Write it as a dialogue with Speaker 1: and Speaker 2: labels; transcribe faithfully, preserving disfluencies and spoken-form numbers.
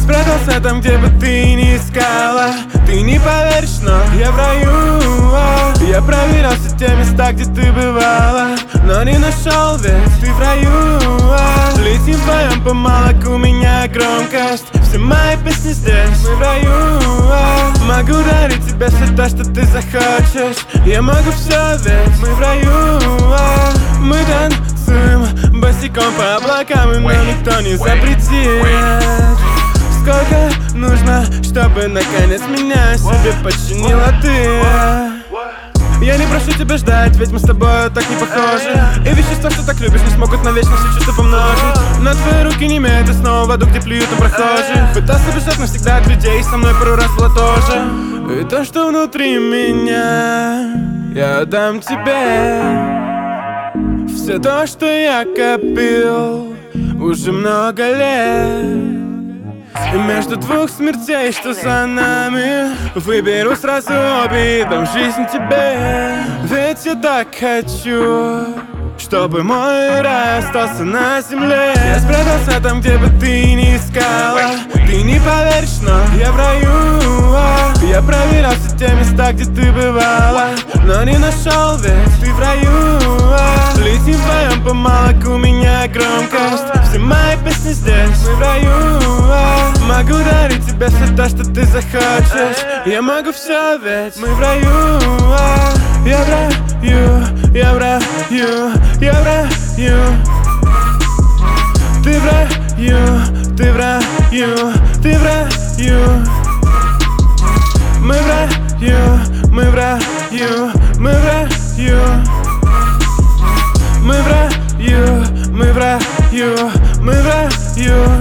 Speaker 1: спрятался там, где бы ты не искала. Ты не поверишь, но я в раю. Я проверял все те места, где ты бывала, но не нашел, ведь ты в раю. Летим вдвоем по молоку, меня громкость. Все мои песни здесь, мы в раю. Могу дарить тебе все то, что ты захочешь. Я могу все, ведь мы в раю. Мы танцуем босиком по облакам, и нам никто не запретит. Сколько нужно, чтобы наконец меня себе подчинила ты? Я не прошу тебя ждать, ведь мы с тобой так не похожи. И вещества, что так любишь, не смогут навечно все чувства помножить. На твои руки не имеет, и снова в аду, где плюют на прохожих. Пытался бежать навсегда от людей, со мной пару раз было тоже. И то, что внутри меня, я отдам тебе. Все то, что я копил уже много лет. И между двух смертей, что за нами, выберу сразу обе и дам жизнь тебе. Ведь я так хочу, чтобы мой рай остался на земле. Я спрятался там, где бы ты не искала. Ты не поверишь, но я в раю. Я проверял все те места, где ты бывала, но не нашел, ведь ты в раю. Летим вдвоем по молоку, меня громкость. Все мои песни здесь, мы в раю. Могу дарить тебе все то, что ты захочешь. Я могу все, ведь мы в раю. Я в раю, я в раю, я в раю. Ты в раю, ты в раю, ты в раю. Мы в раю, мы в раю, мы в раю. Мы в раю, мы в раю, мы в раю.